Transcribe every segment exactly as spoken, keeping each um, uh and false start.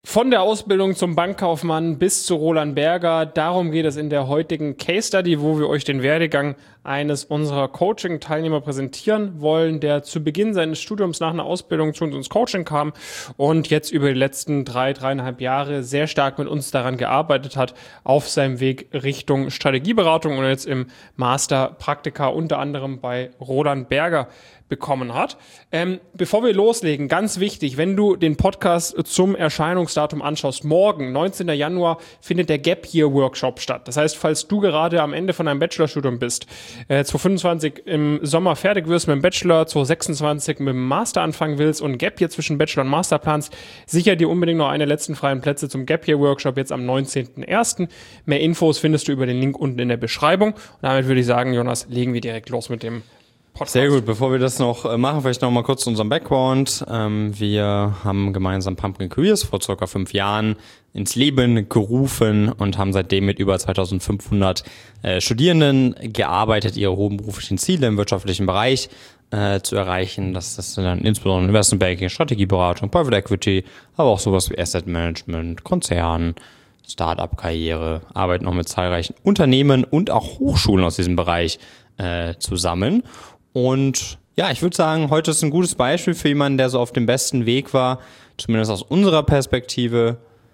Von der Ausbildung zum Bankkaufmann bis zu Roland Berger, darum geht es in der heutigen Case Study, wo wir euch den Werdegang eines unserer Coaching-Teilnehmer präsentieren wollen, der zu Beginn seines Studiums nach einer Ausbildung zu uns ins Coaching kam und jetzt über die letzten drei, dreieinhalb Jahre sehr stark mit uns daran gearbeitet hat, auf seinem Weg Richtung Strategieberatung und jetzt im Master Praktika unter anderem bei Roland Berger bekommen hat. Ähm, bevor wir loslegen, ganz wichtig, wenn du den Podcast zum Erscheinungsdatum anschaust, morgen, neunzehnten Januar, findet der Gap Year Workshop statt. Das heißt, falls du gerade am Ende von deinem Bachelorstudium bist, äh, zwanzig fünfundzwanzig im Sommer fertig wirst mit dem Bachelor, zwanzig sechsundzwanzig mit dem Master anfangen willst und Gap Year zwischen Bachelor und Master planst, sicher dir unbedingt noch eine letzten freien Plätze zum Gap Year Workshop jetzt am neunzehnten ersten Mehr Infos findest du über den Link unten in der Beschreibung. Und damit würde ich sagen, Jonas, legen wir direkt los mit dem Podcast. Sehr gut, bevor wir das noch machen, vielleicht noch mal kurz zu unserem Background. Ähm, wir haben gemeinsam Pumpkin Careers vor circa fünf Jahren ins Leben gerufen und haben seitdem mit über zweitausendfünfhundert äh, Studierenden gearbeitet, ihre hohen beruflichen Ziele im wirtschaftlichen Bereich äh, zu erreichen. Das ist dann insbesondere Investment Banking, Strategieberatung, Private Equity, aber auch sowas wie Asset Management, Konzern, Start-up-Karriere, arbeiten auch mit zahlreichen Unternehmen und auch Hochschulen aus diesem Bereich äh, zusammen. Und ja, ich würde sagen, heute ist ein gutes Beispiel für jemanden, der so auf dem besten Weg war, zumindest aus unserer Perspektive,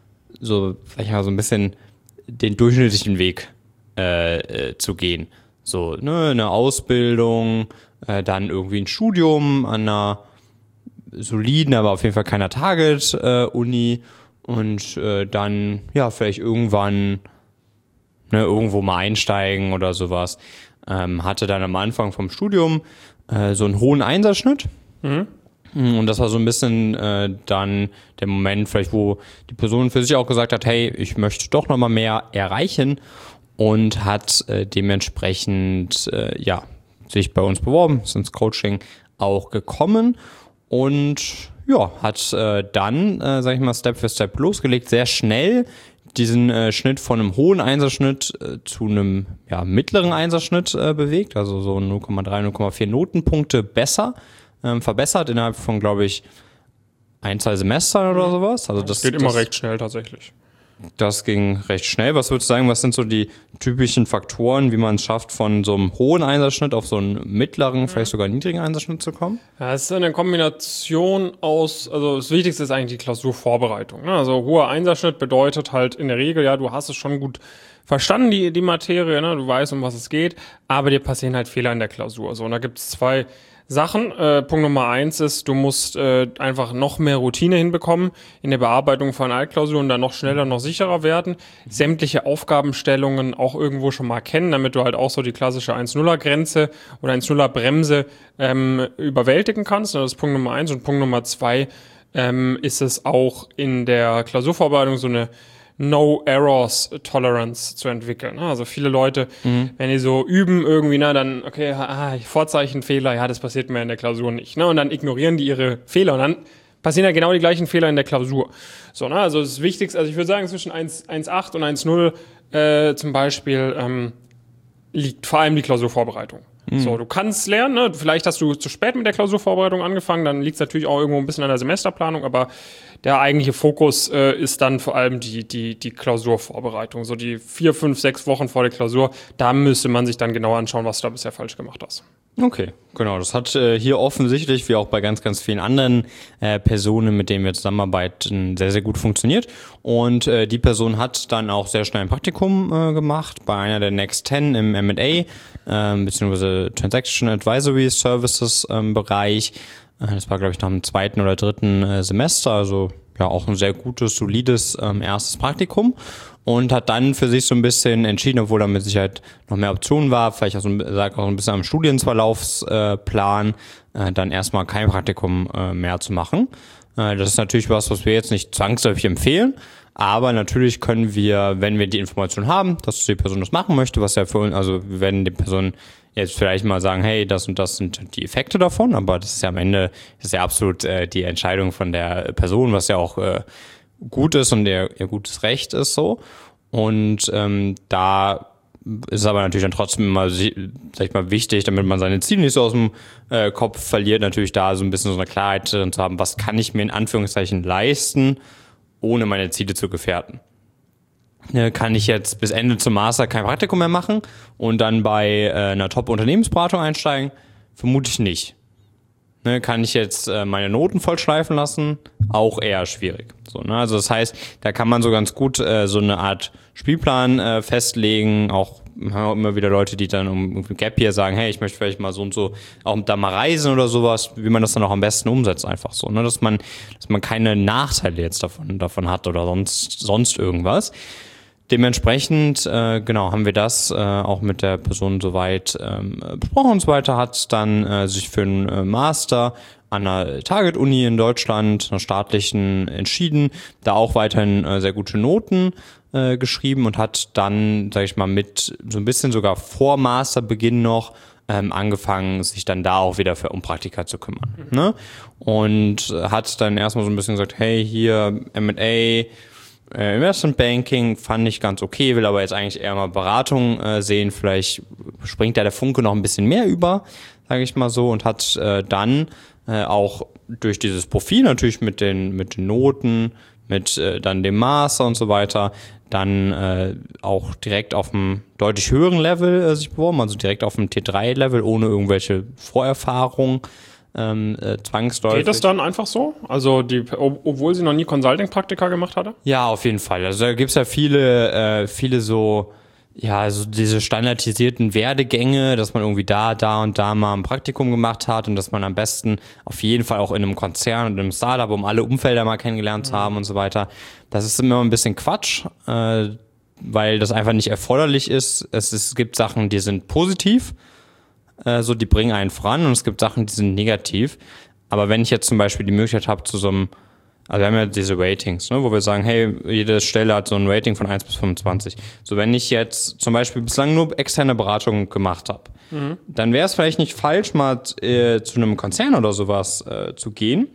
so vielleicht mal so ein bisschen den durchschnittlichen Weg äh, äh, zu gehen. So, ne, eine Ausbildung, äh, dann irgendwie ein Studium an einer soliden, aber auf jeden Fall keiner Target-Uni äh, und äh, dann, ja, vielleicht irgendwann ne, irgendwo mal einsteigen oder sowas. Ähm, hatte dann am Anfang vom Studium äh, so einen hohen Einserschnitt. Mhm. Und das war so ein bisschen äh, dann der Moment vielleicht, wo die Person für sich auch gesagt hat, hey, ich möchte doch nochmal mehr erreichen und hat äh, dementsprechend äh, ja sich bei uns beworben, ist ins Coaching auch gekommen und ja, hat äh, dann, äh, sag ich mal, Step für Step losgelegt, sehr schnell diesen äh, Schnitt von einem hohen Einserschnitt äh, zu einem ja, mittleren Einserschnitt äh, bewegt, also so null Komma drei, null Komma vier Notenpunkte besser, ähm, verbessert innerhalb von, glaube ich, ein, zwei Semestern oder sowas. Also das, das geht immer das, recht schnell tatsächlich. Das ging recht schnell. Was würdest du sagen, was sind so die typischen Faktoren, wie man es schafft, von so einem hohen Einserschnitt auf so einen mittleren, mhm. vielleicht sogar niedrigen Einserschnitt zu kommen? Ja, es ist eine Kombination aus, also das Wichtigste ist eigentlich die Klausurvorbereitung. Ne? Also hoher Einserschnitt bedeutet halt in der Regel, ja, du hast es schon gut verstanden, die, die Materie, ne? Du weißt, um was es geht, aber dir passieren halt Fehler in der Klausur. So, und da gibt es zwei Sachen. Äh, Punkt Nummer eins ist, du musst äh, einfach noch mehr Routine hinbekommen in der Bearbeitung von Altklausuren, dann noch schneller, noch sicherer werden. Sämtliche Aufgabenstellungen auch irgendwo schon mal kennen, damit du halt auch so die klassische eins Null Grenze oder eins Null Bremse ähm, überwältigen kannst. Das ist Punkt Nummer eins. Und Punkt Nummer zwei ähm, ist es auch in der Klausurvorbereitung so eine No-Errors-Tolerance zu entwickeln. Also viele Leute, mhm. wenn die so üben irgendwie, na dann, okay, ah, Vorzeichenfehler, ja, das passiert mir in der Klausur nicht. Ne? Und dann ignorieren die ihre Fehler und dann passieren ja genau die gleichen Fehler in der Klausur. So, ne? Also das Wichtigste, also ich würde sagen, zwischen eins Komma acht und eins Komma null äh, zum Beispiel ähm, liegt vor allem die Klausurvorbereitung. Mhm. So, du kannst lernen, ne? Vielleicht hast du zu spät mit der Klausurvorbereitung angefangen, dann liegt es natürlich auch irgendwo ein bisschen an der Semesterplanung, aber der eigentliche Fokus äh, ist dann vor allem die, die, die Klausurvorbereitung. So die vier, fünf, sechs Wochen vor der Klausur, da müsste man sich dann genau anschauen, was du da bisher falsch gemacht hast. Okay, genau. Das hat äh, hier offensichtlich, wie auch bei ganz, ganz vielen anderen äh, Personen, mit denen wir zusammenarbeiten, sehr, sehr gut funktioniert. Und äh, die Person hat dann auch sehr schnell ein Praktikum äh, gemacht bei einer der Next Ten im M und A, äh, beziehungsweise Transaction Advisory Services ähm, Bereich. Äh, das war, glaube ich, nach dem zweiten oder dritten äh, Semester, also ja auch ein sehr gutes, solides ähm, erstes Praktikum. Und hat dann für sich so ein bisschen entschieden, obwohl da mit Sicherheit noch mehr Optionen war, vielleicht auch so, sag auch ein bisschen am Studienverlaufsplan, äh, dann erstmal kein Praktikum äh, mehr zu machen. Äh, das ist natürlich was, was wir jetzt nicht zwangsläufig empfehlen, aber natürlich können wir, wenn wir die Information haben, dass die Person das machen möchte, was ja für uns, also wir werden die Person jetzt vielleicht mal sagen, hey, das und das sind die Effekte davon, aber das ist ja am Ende, das ist ja absolut äh, die Entscheidung von der Person, was ja auch äh, gut ist und ihr, ihr gutes Recht ist so. Und ähm, da ist es aber natürlich dann trotzdem immer, sag ich mal, wichtig, damit man seine Ziele nicht so aus dem äh, Kopf verliert, natürlich da so ein bisschen so eine Klarheit drin zu haben, was kann ich mir in Anführungszeichen leisten, ohne meine Ziele zu gefährden. Ne, kann ich jetzt bis Ende zum Master kein Praktikum mehr machen und dann bei äh, einer Top-Unternehmensberatung einsteigen? Vermutlich nicht. Ne, kann ich jetzt äh, meine Noten voll schleifen lassen? Auch eher schwierig. So, ne? Also das heißt, da kann man so ganz gut äh, so eine Art Spielplan äh, festlegen. Auch, auch immer wieder Leute, die dann um Gap Year sagen, hey, ich möchte vielleicht mal so und so auch da mal reisen oder sowas, wie man das dann auch am besten umsetzt, einfach so, ne? Dass man, dass man keine Nachteile jetzt davon, davon hat oder sonst, sonst irgendwas. Dementsprechend, äh, genau, haben wir das äh, auch mit der Person soweit ähm, besprochen und so weiter, hat dann äh, sich für einen äh, Master an einer Target-Uni in Deutschland, einer staatlichen, entschieden, da auch weiterhin äh, sehr gute Noten äh, geschrieben und hat dann, sag ich mal, mit so ein bisschen sogar vor Masterbeginn noch ähm, angefangen, sich dann da auch wieder für um Praktika zu kümmern. Mhm. Ne? Und hat dann erstmal so ein bisschen gesagt, hey, hier M und A, Äh, Investment Banking fand ich ganz okay, will aber jetzt eigentlich eher mal Beratung äh, sehen. Vielleicht springt da der Funke noch ein bisschen mehr über, sage ich mal so, und hat äh, dann äh, auch durch dieses Profil natürlich mit den mit den Noten, mit äh, dann dem Master und so weiter, dann äh, auch direkt auf einem deutlich höheren Level äh, sich beworben, also direkt auf dem T drei Level ohne irgendwelche Vorerfahrung. Ähm, äh, zwangsläufig. Geht das dann einfach so? Also die, ob, obwohl sie noch nie Consulting-Praktika gemacht hatte? Ja, auf jeden Fall. Also da gibt's ja viele, äh, viele so, ja, so diese standardisierten Werdegänge, dass man irgendwie da, da und da mal ein Praktikum gemacht hat und dass man am besten auf jeden Fall auch in einem Konzern und in einem Startup, um alle Umfelder mal kennengelernt zu haben und so weiter. Das ist immer ein bisschen Quatsch, äh, weil das einfach nicht erforderlich ist. Es, es gibt Sachen, die sind positiv, so, die bringen einen voran und es gibt Sachen, die sind negativ. Aber wenn ich jetzt zum Beispiel die Möglichkeit habe zu so einem, also wir haben ja diese Ratings, ne, wo wir sagen, hey, jede Stelle hat so ein Rating von eins bis fünfundzwanzig. So, wenn ich jetzt zum Beispiel bislang nur externe Beratung gemacht habe, mhm. dann wäre es vielleicht nicht falsch, mal äh, zu einem Konzern oder sowas äh, zu gehen,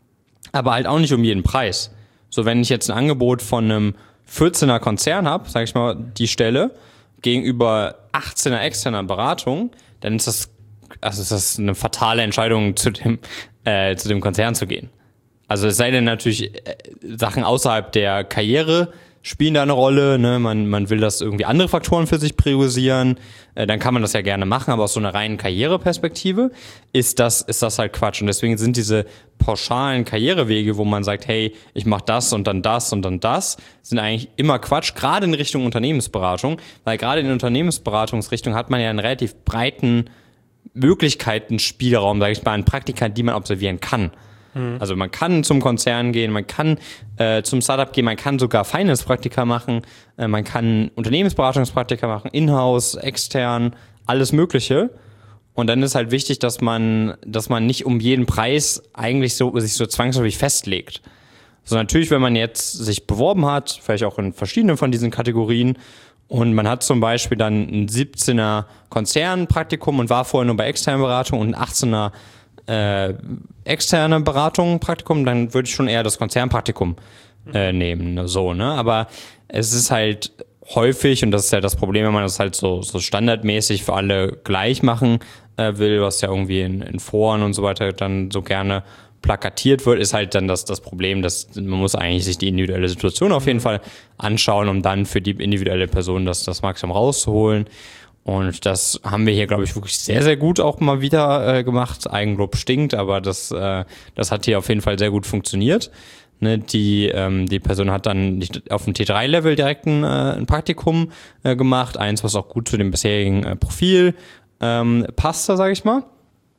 aber halt auch nicht um jeden Preis. So, wenn ich jetzt ein Angebot von einem vierzehner Konzern habe, sage ich mal, die Stelle, gegenüber achtzehner externer Beratung, dann ist das, also ist das eine fatale Entscheidung, zu dem, äh, zu dem Konzern zu gehen. Also es sei denn natürlich, äh, Sachen außerhalb der Karriere spielen da eine Rolle, ne? Man, man will das irgendwie andere Faktoren für sich priorisieren, äh, dann kann man das ja gerne machen, aber aus so einer reinen Karriereperspektive ist das, ist das halt Quatsch. Und deswegen sind diese pauschalen Karrierewege, wo man sagt, hey, ich mache das und dann das und dann das, sind eigentlich immer Quatsch, gerade in Richtung Unternehmensberatung, weil gerade in der Unternehmensberatungsrichtung hat man ja einen relativ breiten Möglichkeiten, Spielraum, sage ich mal, an Praktika, die man absolvieren kann. Also man kann zum Konzern gehen, man kann äh, zum Startup gehen, man kann sogar Finance-Praktika machen, äh, man kann Unternehmensberatungspraktika machen, in-house, extern, alles Mögliche. Und dann ist halt wichtig, dass man, dass man nicht um jeden Preis eigentlich so sich so zwangsläufig festlegt. So, natürlich, wenn man jetzt sich beworben hat, vielleicht auch in verschiedenen von diesen Kategorien, und man hat zum Beispiel dann ein siebzehner Konzernpraktikum und war vorher nur bei externen Beratungen und ein achtzehner Äh, externe Beratung, Praktikum, dann würde ich schon eher das Konzernpraktikum äh, nehmen, so, ne, aber es ist halt häufig, und das ist ja das Problem, wenn man das halt so, so standardmäßig für alle gleich machen äh, will, was ja irgendwie in, in Foren und so weiter dann so gerne plakatiert wird, ist halt dann das, das Problem, dass man muss eigentlich sich die individuelle Situation auf jeden Fall anschauen, um dann für die individuelle Person das, das Maximum rauszuholen. Und das haben wir hier, glaube ich, wirklich sehr, sehr gut auch mal wieder äh, gemacht. Eigenlob stinkt, aber das, äh, das hat hier auf jeden Fall sehr gut funktioniert. Ne, die, ähm, die Person hat dann nicht auf dem T drei Level direkt ein, äh, ein Praktikum äh, gemacht. Eins, was auch gut zu dem bisherigen äh, Profil ähm, passte, sage ich mal.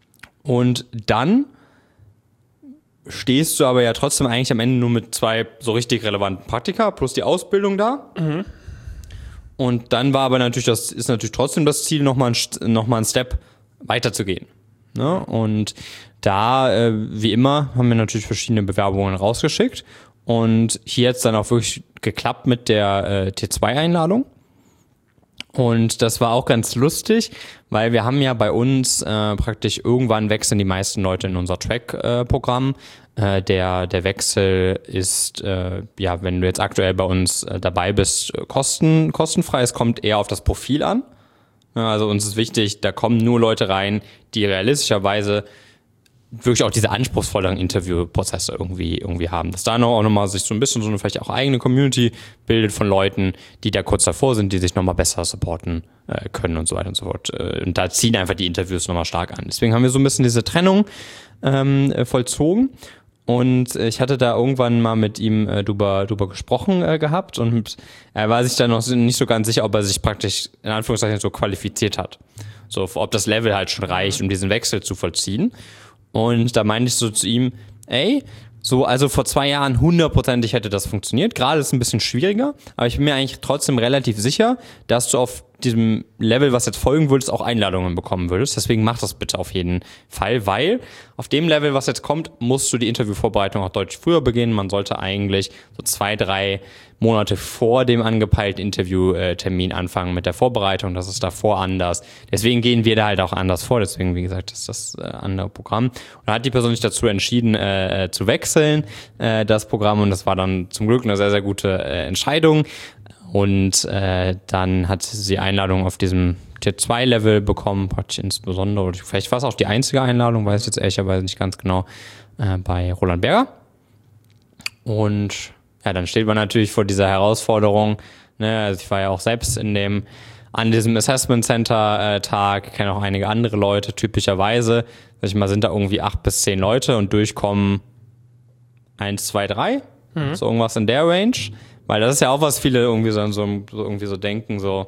Und dann stehst du aber ja trotzdem eigentlich am Ende nur mit zwei so richtig relevanten Praktika plus die Ausbildung da. Mhm. Und dann war aber natürlich, das ist natürlich trotzdem das Ziel, nochmal ein, noch mal einen Step weiterzugehen. Ne? Und da, äh, wie immer, haben wir natürlich verschiedene Bewerbungen rausgeschickt. Und hier jetzt dann auch wirklich geklappt mit der äh, T zwei Einladung. Und das war auch ganz lustig, weil wir haben ja bei uns äh, praktisch irgendwann wechseln die meisten Leute in unser Track-Programm. Äh, der der Wechsel ist, äh, ja, wenn du jetzt aktuell bei uns äh, dabei bist, kosten, kostenfrei. Es kommt eher auf das Profil an. Ja, also uns ist wichtig, da kommen nur Leute rein, die realistischerweise wirklich auch diese anspruchsvolleren Interviewprozesse irgendwie, irgendwie haben. Dass da noch auch nochmal sich so ein bisschen so eine vielleicht auch eigene Community bildet von Leuten, die da kurz davor sind, die sich nochmal besser supporten äh, können und so weiter und so fort. Und da ziehen einfach die Interviews nochmal stark an. Deswegen haben wir so ein bisschen diese Trennung ähm, vollzogen. Und ich hatte da irgendwann mal mit ihm äh, drüber, drüber gesprochen äh, gehabt und er war sich da noch nicht so ganz sicher, ob er sich praktisch in Anführungszeichen so qualifiziert hat. So, ob das Level halt schon reicht, um diesen Wechsel zu vollziehen. Und da meinte ich so zu ihm, ey, so, also vor zwei Jahren hundertprozentig hätte das funktioniert. Gerade ist es ein bisschen schwieriger, aber ich bin mir eigentlich trotzdem relativ sicher, dass du auf diesem Level, was jetzt folgen würdest, auch Einladungen bekommen würdest. Deswegen mach das bitte auf jeden Fall, weil auf dem Level, was jetzt kommt, musst du die Interviewvorbereitung auch deutlich früher beginnen. Man sollte eigentlich so zwei, drei Monate vor dem angepeilten Interviewtermin anfangen mit der Vorbereitung. Das ist davor anders. Deswegen gehen wir da halt auch anders vor. Deswegen, wie gesagt, ist das äh, andere Programm. Und da hat die Person sich dazu entschieden, äh, zu wechseln, äh, das Programm. Und das war dann zum Glück eine sehr, sehr gute äh, Entscheidung. Und äh, dann hat sie Einladung auf diesem Tier zwei Level bekommen, praktisch insbesondere, oder vielleicht war es auch die einzige Einladung, weiß ich jetzt ehrlicherweise nicht ganz genau, äh, bei Roland Berger. Und ja, dann steht man natürlich vor dieser Herausforderung, ne? Also ich war ja auch selbst in dem, an diesem Assessment Center äh, Tag, kenne auch einige andere Leute, typischerweise, sag ich mal, sind da irgendwie acht bis zehn Leute und durchkommen eins, zwei, drei, mhm. so irgendwas in der Range. Weil das ist ja auch was viele irgendwie so, so, so irgendwie so denken, so,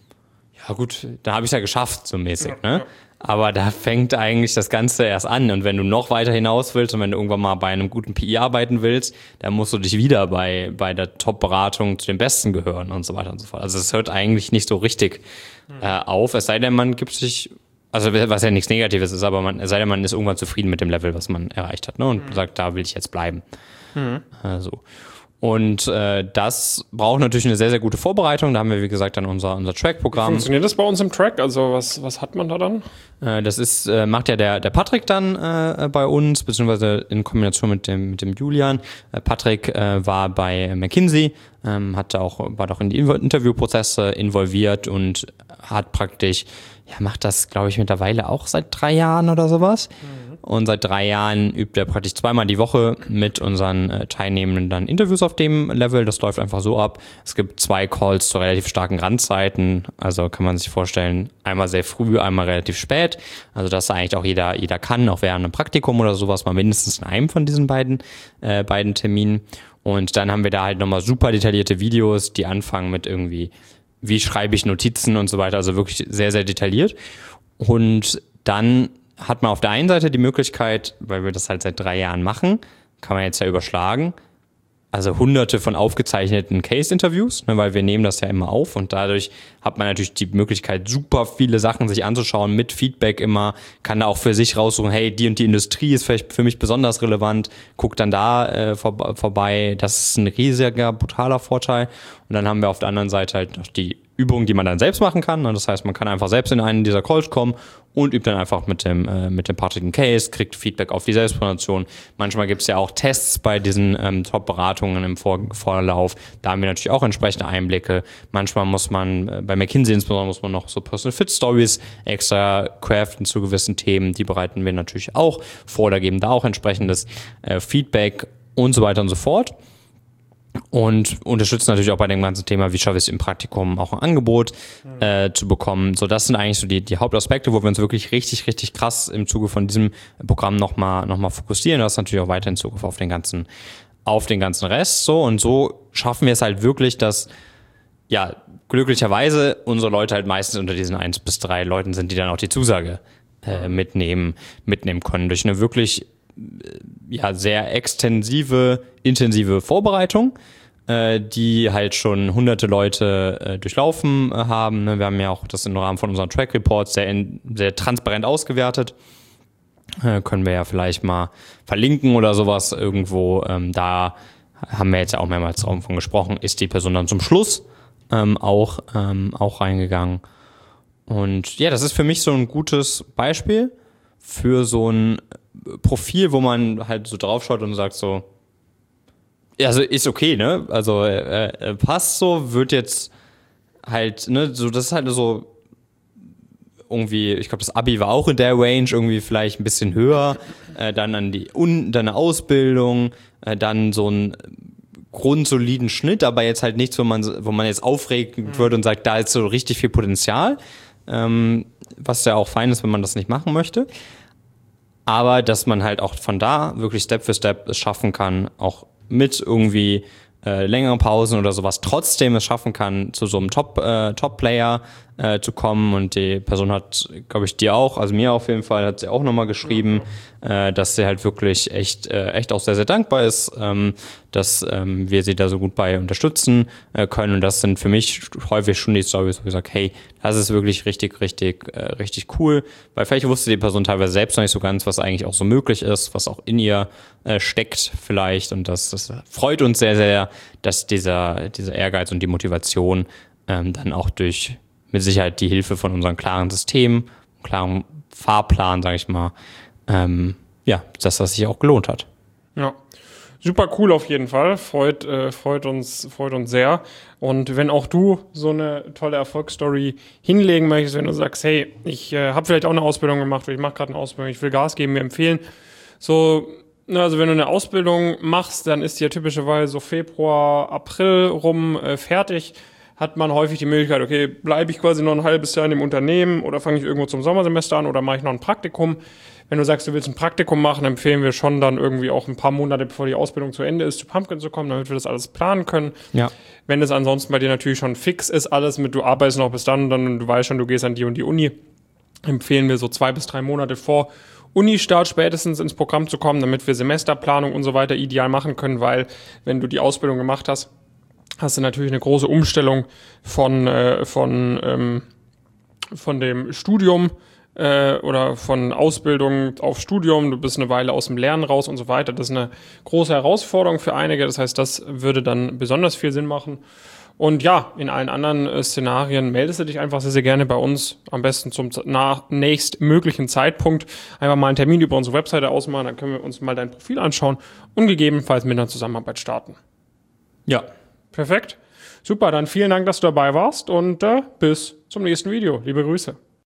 ja gut, da habe ich es ja geschafft, so mäßig, ja, ne? Ja. Aber da fängt eigentlich das Ganze erst an. Und wenn du noch weiter hinaus willst und wenn du irgendwann mal bei einem guten P I arbeiten willst, dann musst du dich wieder bei, bei der Top-Beratung zu den Besten gehören und so weiter und so fort. Also es hört eigentlich nicht so richtig äh, auf, es sei denn, man gibt sich, also was ja nichts Negatives ist, aber man, es sei denn, man ist irgendwann zufrieden mit dem Level, was man erreicht hat, ne? Und mhm. sagt, da will ich jetzt bleiben. Mhm. Also. Und äh, das braucht natürlich eine sehr, sehr gute Vorbereitung. Da haben wir, wie gesagt, dann unser, unser Track-Programm. Wie funktioniert das bei uns im Track? Also was, was hat man da dann? Äh, das ist, äh, macht ja der, der Patrick dann äh, bei uns, beziehungsweise in Kombination mit dem, mit dem Julian. Äh, Patrick äh, war bei McKinsey, ähm, hat auch, war doch in die Interviewprozesse involviert und hat praktisch, ja, macht das, glaube ich, mittlerweile auch seit drei Jahren oder sowas. Mhm. Und seit drei Jahren übt er praktisch zweimal die Woche mit unseren äh, Teilnehmenden dann Interviews auf dem Level. Das läuft einfach so ab. Es gibt zwei Calls zu relativ starken Randzeiten. Also kann man sich vorstellen, einmal sehr früh, einmal relativ spät. Also dass eigentlich auch jeder jeder kann, auch während einem Praktikum oder sowas, mal mindestens in einem von diesen beiden äh, beiden Terminen. Und dann haben wir da halt nochmal super detaillierte Videos, die anfangen mit irgendwie, wie schreibe ich Notizen und so weiter. Also wirklich sehr, sehr detailliert. Und dann hat man auf der einen Seite die Möglichkeit, weil wir das halt seit drei Jahren machen, kann man jetzt ja überschlagen, also hunderte von aufgezeichneten Case-Interviews, ne, weil wir nehmen das ja immer auf und dadurch hat man natürlich die Möglichkeit, super viele Sachen sich anzuschauen, mit Feedback immer, kann da auch für sich raussuchen, hey, die und die Industrie ist vielleicht für mich besonders relevant, guckt dann da äh, vor, vorbei, das ist ein riesiger, brutaler Vorteil. Und dann haben wir auf der anderen Seite halt noch die Übungen, die man dann selbst machen kann. Das heißt, man kann einfach selbst in einen dieser Calls kommen und übt dann einfach mit dem äh, mit dem Patrick einen Case, kriegt Feedback auf die Selbstpräsentation. Manchmal gibt es ja auch Tests bei diesen ähm, Top-Beratungen im Vor- Vorlauf. Da haben wir natürlich auch entsprechende Einblicke. Manchmal muss man, äh, bei McKinsey insbesondere, muss man noch so Personal Fit Stories extra craften zu gewissen Themen. Die bereiten wir natürlich auch vor oder geben da auch entsprechendes äh, Feedback und so weiter und so fort. Und unterstützen natürlich auch bei dem ganzen Thema, wie schaffe ich es im Praktikum auch ein Angebot äh, zu bekommen. So, das sind eigentlich so die, die Hauptaspekte, wo wir uns wirklich richtig, richtig krass im Zuge von diesem Programm nochmal noch mal fokussieren. Das ist natürlich auch weiterhin Zugriff auf den ganzen, auf den ganzen Rest. So, und so schaffen wir es halt wirklich, dass, ja, glücklicherweise unsere Leute halt meistens unter diesen eins bis drei Leuten sind, die dann auch die Zusage äh, mitnehmen, mitnehmen können. Durch eine wirklich ja, sehr extensive, intensive Vorbereitung, äh, die halt schon hunderte Leute äh, durchlaufen äh, haben. Wir haben ja auch das im Rahmen von unseren Track Reports sehr, in, sehr transparent ausgewertet. Äh, können wir ja vielleicht mal verlinken oder sowas irgendwo. Ähm, da haben wir jetzt ja auch mehrmals davon gesprochen, ist die Person dann zum Schluss ähm, auch, ähm, auch reingegangen. Und ja, das ist für mich so ein gutes Beispiel für so ein Profil, wo man halt so draufschaut und sagt so, also ist okay, ne? Also äh, äh, passt so, wird jetzt halt, ne, so das ist halt so irgendwie, ich glaube, das Abi war auch in der Range, irgendwie vielleicht ein bisschen höher, äh, dann an die Un dann eine Ausbildung, äh, dann so ein grundsoliden Schnitt, aber jetzt halt nichts, wo man, wo man jetzt aufregen mhm. würde und sagt, da ist so richtig viel Potenzial, ähm, was ja auch fein ist, wenn man das nicht machen möchte. Aber dass man halt auch von da wirklich Step für Step es schaffen kann, auch mit irgendwie äh, längeren Pausen oder sowas, trotzdem es schaffen kann, zu so einem Top, äh, Top-Player äh, zu kommen. Und die Person hat, glaube ich, dir auch, also mir auf jeden Fall, hat sie auch nochmal geschrieben, mhm. äh, dass sie halt wirklich echt, äh, echt auch sehr, sehr dankbar ist, ähm, dass ähm, wir sie da so gut bei unterstützen äh, können. Und das sind für mich häufig schon die Storys, wo ich sage, hey, das ist wirklich richtig, richtig, äh, richtig cool. Weil vielleicht wusste die Person teilweise selbst noch nicht so ganz, was eigentlich auch so möglich ist, was auch in ihr äh, steckt vielleicht. Und das, das freut uns sehr, sehr, dass dieser, dieser Ehrgeiz und die Motivation ähm, dann auch durch mit Sicherheit die Hilfe von unserem klaren System, klaren Fahrplan, sage ich mal, ähm, ja, dass das sich auch gelohnt hat. Ja, super cool auf jeden Fall. Freut, äh, freut uns, freut uns sehr. Und wenn auch du so eine tolle Erfolgsstory hinlegen möchtest, wenn du sagst, hey, ich äh, habe vielleicht auch eine Ausbildung gemacht oder ich mache gerade eine Ausbildung, ich will Gas geben, mir empfehlen, so, also wenn du eine Ausbildung machst, dann ist die ja typischerweise so Februar, April rum äh, fertig. Hat man häufig die Möglichkeit, okay, bleibe ich quasi noch ein halbes Jahr in dem Unternehmen oder fange ich irgendwo zum Sommersemester an oder mache ich noch ein Praktikum. Wenn du sagst, du willst ein Praktikum machen, empfehlen wir schon dann irgendwie auch ein paar Monate, bevor die Ausbildung zu Ende ist, zu Pumpkin zu kommen, damit wir das alles planen können. Ja. Wenn es ansonsten bei dir natürlich schon fix ist, alles mit, du arbeitest noch bis dann und dann du weißt schon, du gehst an die und die Uni, empfehlen wir so zwei bis drei Monate vor Uni-Start spätestens ins Programm zu kommen, damit wir Semesterplanung und so weiter ideal machen können, weil wenn du die Ausbildung gemacht hast, hast du natürlich eine große Umstellung von, äh, von, ähm, von dem Studium äh, oder von Ausbildung auf Studium. Du bist eine Weile aus dem Lernen raus und so weiter. Das ist eine große Herausforderung für einige. Das heißt, das würde dann besonders viel Sinn machen. Und ja, in allen anderen äh, Szenarien meldest du dich einfach sehr, sehr gerne bei uns. Am besten zum nach nächstmöglichen Zeitpunkt einfach mal einen Termin über unsere Webseite ausmachen. Dann können wir uns mal dein Profil anschauen und gegebenenfalls mit einer Zusammenarbeit starten. Ja. Perfekt. Super, dann vielen Dank, dass du dabei warst und äh, bis zum nächsten Video. Liebe Grüße.